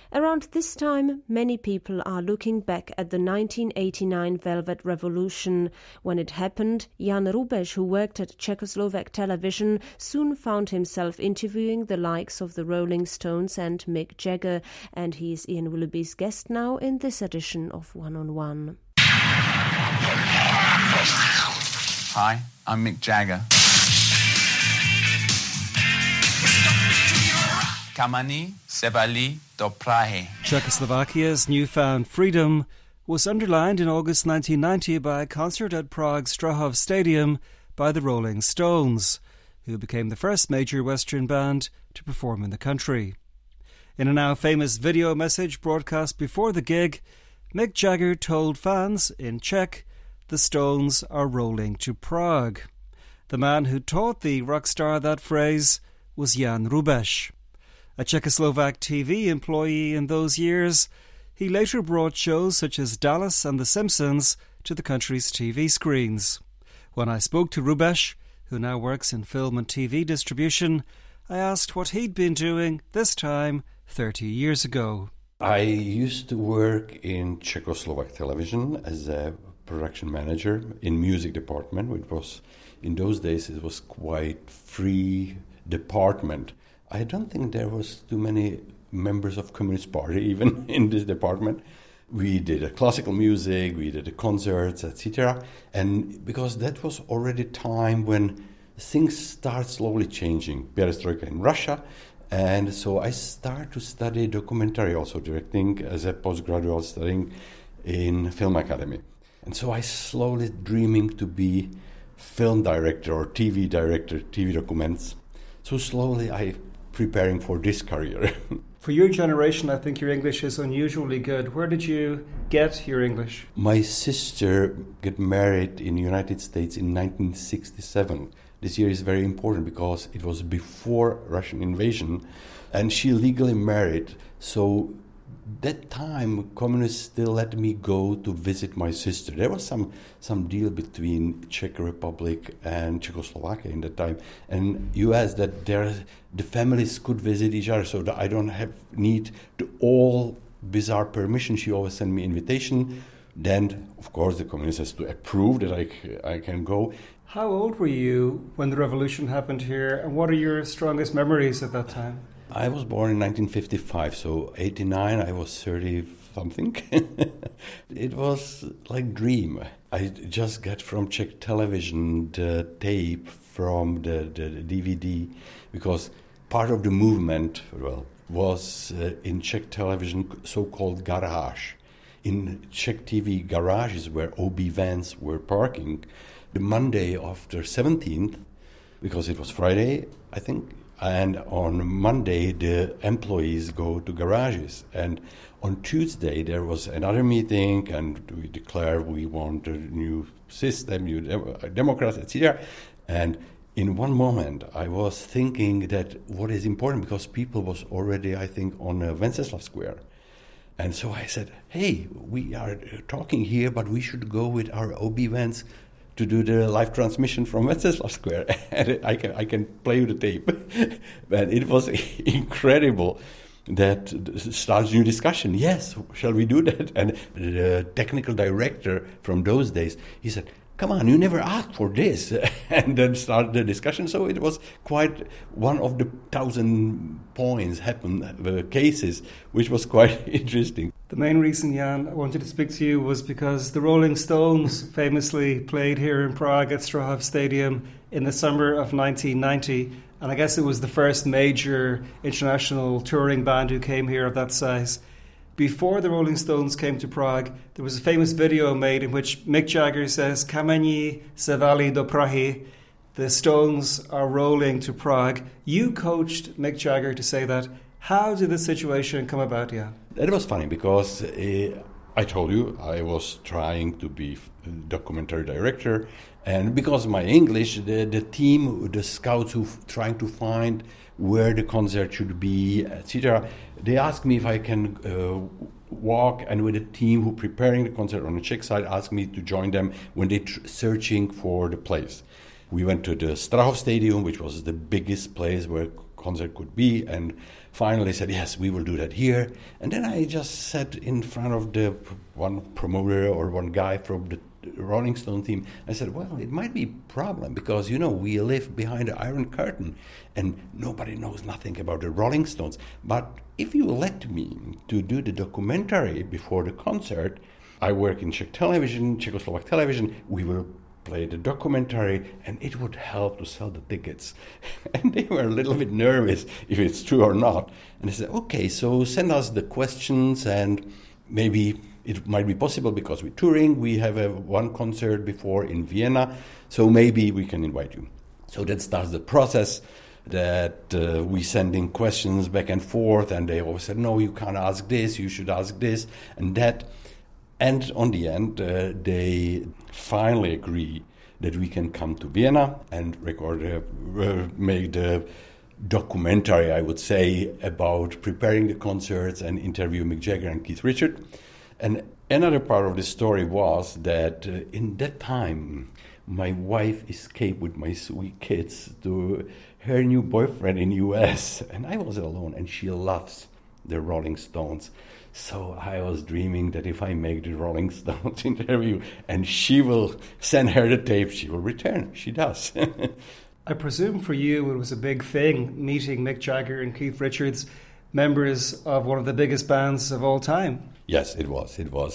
Around this time, many people are looking back at the 1989 Velvet Revolution. When it happened, Jan Rubeš, who worked at Czechoslovak television, soon found himself interviewing the likes of the Rolling Stones and Mick Jagger, and he is Ian Willoughby's guest now in this edition of One on One. Hi, I'm Mick Jagger. Kamani Sevali do Prahe. Czechoslovakia's newfound freedom was underlined in August 1990 by a concert at Prague's Strahov Stadium by the Rolling Stones, who became the first major Western band to perform in the country. In a now famous video message broadcast before the gig, Mick Jagger told fans in Czech, "The Stones are rolling to Prague." The man who taught the rock star that phrase was Jan Rubeš. A Czechoslovak TV employee in those years, he later brought shows such as Dallas and The Simpsons to the country's TV screens. When I spoke to Rubeš, who now works in film and TV distribution, I asked what he'd been doing this time 30 years ago. I used to work in Czechoslovak television as a production manager in music department, which was, in those days, it was quite free department. I don't think there was too many members of Communist Party even in this department. We did classical music, we did concerts, etc. And because that was already time when things start slowly changing, perestroika in Russia, and so I started to study documentary, also directing as a postgraduate studying in Film Academy. And so I slowly dreaming to be film director or TV director, TV documents. So slowly I preparing for this career. For your generation, I think your English is unusually good. Where did you get your English? My sister got married in the United States in 1967. This year is very important because it was before Russian invasion, and she legally married. So that time, communists still let me go to visit my sister. There was some deal between Czech Republic and Czechoslovakia in that time, and U.S. that the families could visit each other, so that I don't have need to all bizarre permission. She always sent me invitation. Then, of course, the communists has to approve that I can go. How old were you when the revolution happened here, and what are your strongest memories at that time? I was born in 1955, so 89, I was 30-something. It was like dream. I just got from Czech television the tape from the DVD, because part of the movement, was in Czech television so-called garage. In Czech TV, garages where OB vans were parking. The Monday after 17th, because it was Friday, I think, and on Monday, the employees go to garages. And on Tuesday, there was another meeting, and we declare we want a new system, new democrats, etc. And in one moment, I was thinking that what is important, because people was already, I think, on Wenceslav Square. And so I said, hey, we are talking here, but we should go with our OB vans to do the live transmission from Wenceslav Square. And I can play you the tape. And it was incredible that starts new discussion. Yes, shall we do that? And the technical director from those days, he said, come on, you never asked for this. And then started the discussion. So it was quite one of the 1,000 points cases, which was quite interesting. The main reason, Jan, I wanted to speak to you was because the Rolling Stones famously played here in Prague at Strahov Stadium in the summer of 1990. And I guess it was the first major international touring band who came here of that size. Before the Rolling Stones came to Prague, there was a famous video made in which Mick Jagger says, Kameni Sevali do Prahy, the Stones are rolling to Prague. You coached Mick Jagger to say that. How did this situation come about, Jan? That was funny because I told you I was trying to be documentary director, and because of my English, the team, the scouts who trying to find where the concert should be, etc., they asked me if I can walk, and with the team who preparing the concert on the Czech side asked me to join them when they searching for the place. We went to the Strahov Stadium, which was the biggest place where concert could be, and finally said, yes, we will do that here. And then I just sat in front of the one promoter or one guy from the Rolling Stone team. I said, well, it might be a problem because, we live behind the Iron Curtain and nobody knows nothing about the Rolling Stones. But if you let me to do the documentary before the concert, I work in Czechoslovak television, we will play the documentary and it would help to sell the tickets. And they were a little bit nervous if it's true or not. And I said, okay, so send us the questions and maybe it might be possible because we're touring. We have one concert before in Vienna, so maybe we can invite you. So that starts the process that we send in questions back and forth, and they always said, no, you can't ask this, you should ask this and that. And on the end, they finally agree that we can come to Vienna and record, make the documentary, I would say, about preparing the concerts and interview Mick Jagger and Keith Richards. And another part of the story was that in that time, my wife escaped with my sweet kids to her new boyfriend in U.S. And I was alone, and she loves the Rolling Stones. So I was dreaming that if I make the Rolling Stones interview and she will send her the tape, she will return. She does. I presume for you it was a big thing meeting Mick Jagger and Keith Richards, members of one of the biggest bands of all time. Yes, it was.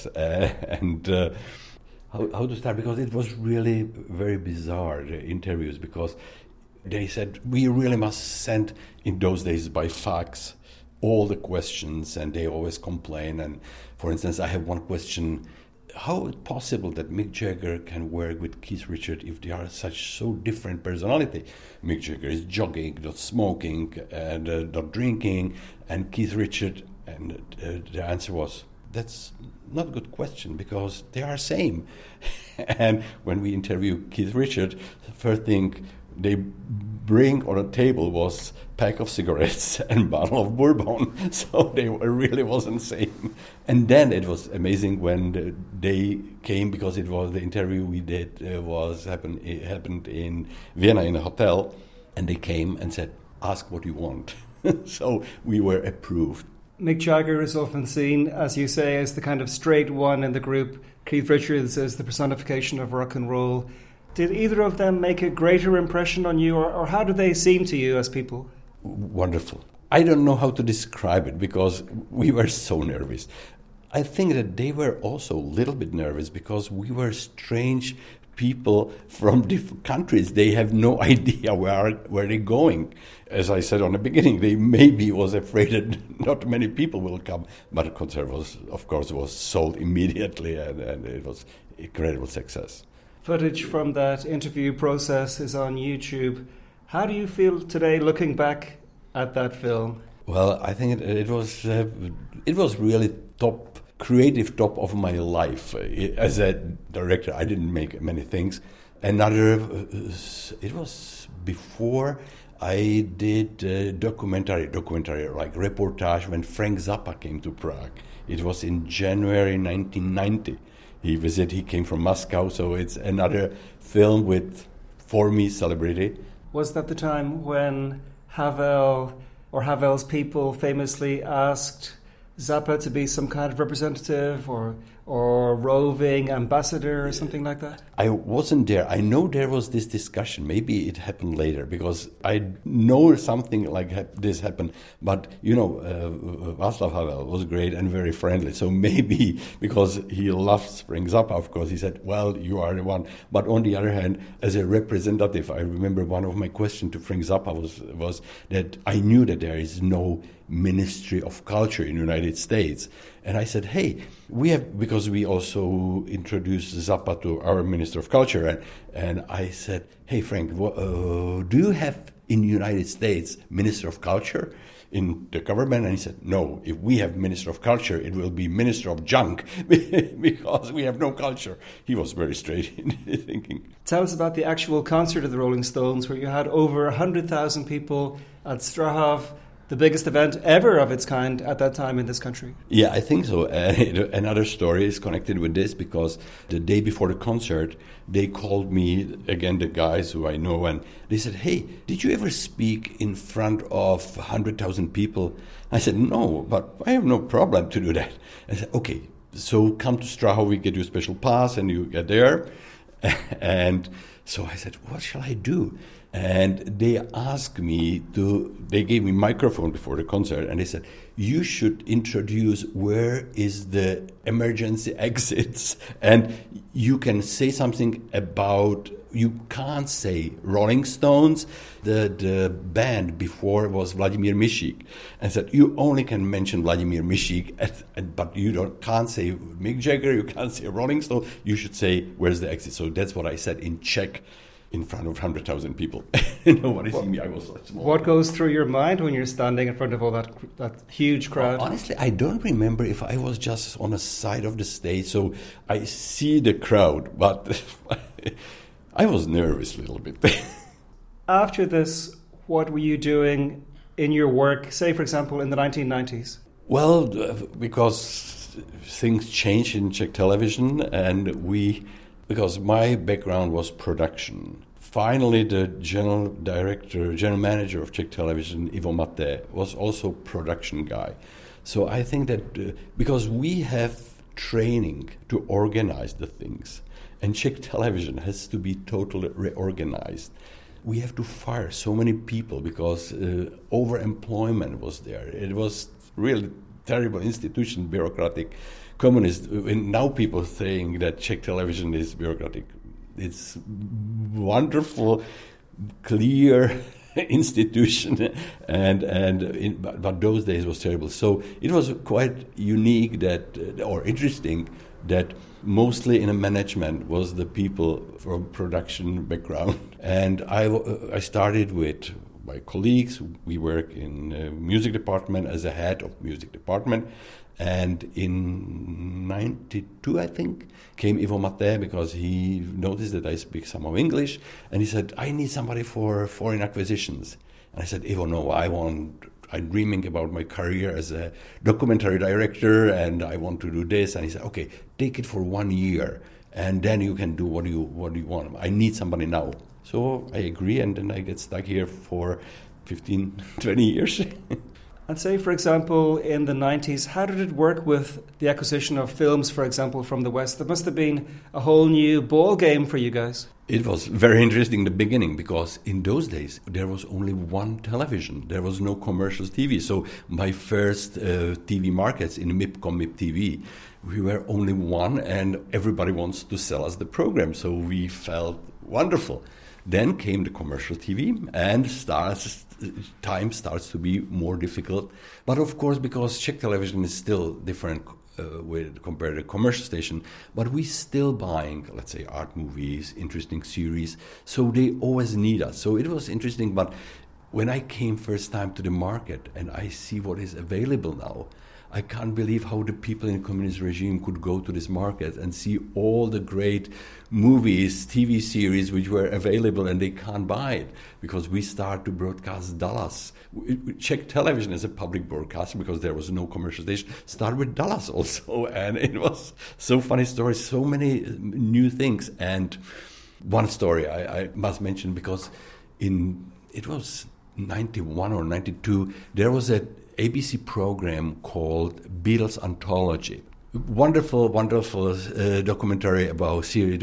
How to start? Because it was really very bizarre, the interviews, because they said, we really must send, in those days by fax, all the questions, and they always complain. And for instance, I have one question: how is it possible that Mick Jagger can work with Keith Richards if they are so different personality? Mick Jagger is jogging, not smoking, and not drinking, and Keith Richards, and the answer was, that's not a good question because they are same. And when we interview Keith Richards, the first thing they bring on a table was pack of cigarettes and bottle of bourbon, so they really wasn't same. And then it was amazing when they came, because it was the interview we did happened in Vienna in a hotel, and they came and said, ask what you want. So we were approved. Mick Jagger is often seen, as you say, as the kind of straight one in the group. Keith Richards is the personification of rock and roll. Did either of them make a greater impression on you, or how do they seem to you as people? Wonderful. I don't know how to describe it because we were so nervous. I think that they were also a little bit nervous because we were strange people from different countries. They have no idea where they're going. As I said on the beginning, they maybe was afraid that not many people will come. But the concert was sold immediately, and it was incredible success. Footage from that interview process is on YouTube. How do you feel today looking back at that film? Well, I think it was really creative top of my life. As a director, I didn't make many things. It was before I did documentary like reportage when Frank Zappa came to Prague. It was in January 1990. He came from Moscow, so it's another film with, for me, celebrity. Was that the time when Havel's people famously asked Zappa to be some kind of representative or roving ambassador or something like that? I wasn't there. I know there was this discussion. Maybe it happened later because I know something like this happened. But, Václav Havel was great and very friendly. So maybe because he loves Frank Zappa, of course, he said, well, you are the one. But on the other hand, as a representative, I remember one of my questions to Frank Zappa was that I knew that there is no Ministry of Culture in the United States. And I said, hey, because we also introduced Zappa to our Minister of Culture. And I said, hey, Frank, do you have in the United States Minister of Culture in the government? And he said, no, if we have Minister of Culture, it will be Minister of Junk because we have no culture. He was very straight in his thinking. Tell us about the actual concert of the Rolling Stones where you had over 100,000 people at Strahov. the biggest event ever of its kind at that time in this country. Yeah, I think so. Another story is connected with this because the day before the concert, they called me, again, the guys who I know, and they said, hey, did you ever speak in front of 100,000 people? I said, no, but I have no problem to do that. I said, okay, so come to Strahov, we get you a special pass, and you get there. And so I said, what shall I do? And they asked me they gave me a microphone before the concert, and they said, you should introduce where is the emergency exits. And you can say something about, you can't say Rolling Stones, the band before was Vladimir Mishik. And said, you only can mention Vladimir Mishik, but you can't say Mick Jagger, you can't say Rolling Stone, you should say, where's the exit? So that's what I said in Czech, in front of 100,000 people. Nobody see me, I was so small. What goes through your mind when you're standing in front of all that huge crowd? Honestly, I don't remember if I was just on the side of the stage, so I see the crowd, but I was nervous a little bit. After this, what were you doing in your work, say, for example, in the 1990s? Well, because things changed in Czech television, and because my background was production. Finally, the general manager of Czech television, Ivo Maté, was also production guy. So I think that because we have training to organize the things, and Czech television has to be totally reorganized. We have to fire so many people because overemployment was there. It was really terrible institution, bureaucratic, communist. And now people saying that Czech television is bureaucratic. It's wonderful, clear institution, but those days was terrible. So it was quite unique or interesting that mostly in a management was the people from production background. And I started with my colleagues. We work in music department as a head of music department. And in 92, I think, came Ivo Maté because he noticed that I speak some of English. And he said, I need somebody for foreign acquisitions. And I said, Ivo, no, I'm dreaming about my career as a documentary director, and I want to do this. And he said, okay, take it for 1 year, and then you can do what you want. I need somebody now. So I agree, and then I get stuck here for 15, 20 years. And say, for example, in the 90s, how did it work with the acquisition of films, for example, from the West? There must have been a whole new ball game for you guys. It was very interesting in the beginning because in those days there was only one television. There was no commercial TV. So my first TV markets in MIPCOM, MIP TV, we were only one, and everybody wants to sell us the program. So we felt wonderful. Then came the commercial TV, and time starts to be more difficult. But of course, because Czech television is still different compared to commercial station, but we still buying, let's say, art movies, interesting series. So they always need us. So it was interesting. But when I came first time to the market and I see what is available now, I can't believe how the people in the communist regime could go to this market and see all the great movies, TV series which were available, and they can't buy it because we start to broadcast Dallas. Czech television as a public broadcaster, because there was no commercial station, started with Dallas also, and it was so funny stories, so many new things. And one story I must mention, because it was 91 or 92, there was a ABC program called Beatles Anthology. Wonderful, wonderful series documentary about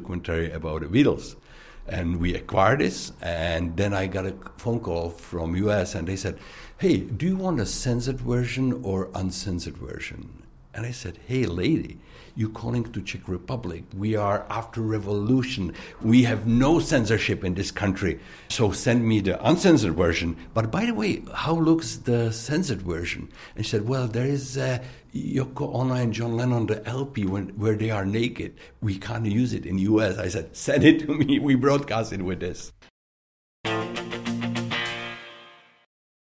the Beatles. And we acquired this, and then I got a phone call from US, and they said, hey, do you want a censored version or uncensored version? And I said, hey, lady, you're calling to Czech Republic. We are after revolution. We have no censorship in this country. So send me the uncensored version. But by the way, how looks the censored version? And she said, well, there is Yoko Ono and John Lennon, the LP, where they are naked. We can't use it in US. I said, send it to me. We broadcast it with this.